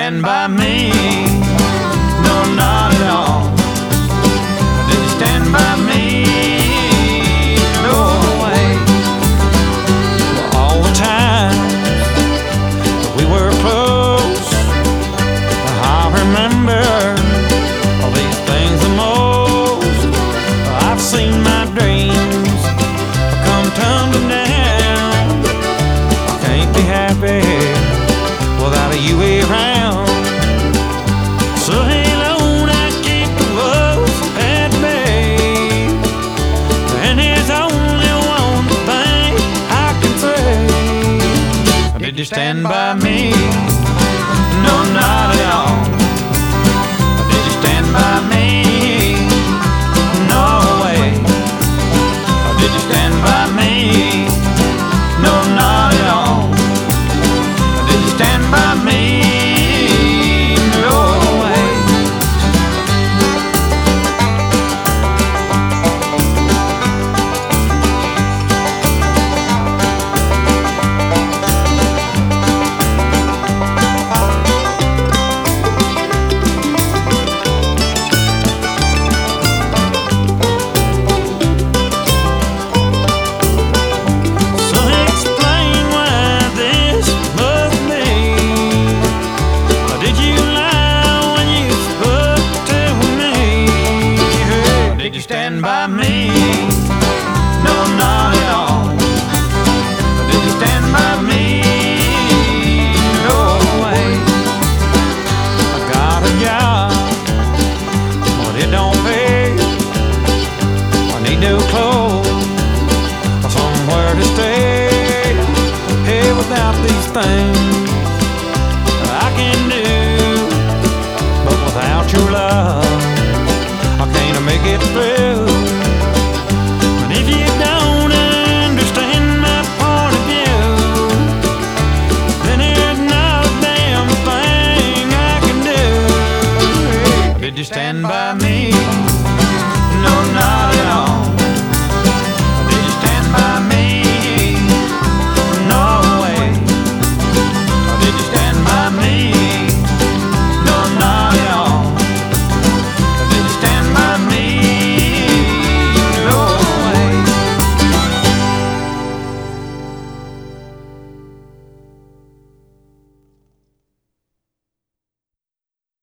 stand by me? No, not at all. Did you stand by me? No way. Well, all the time that we were close, I remember all these things the most. I've seen my dreams come tumbling down. I can't be happy without you around. So hang on, I keep the wolves at bay, and there's only one thing I can say. Did you stand by me? No, not at all. Did you stand by me? No way. Did you stand by me?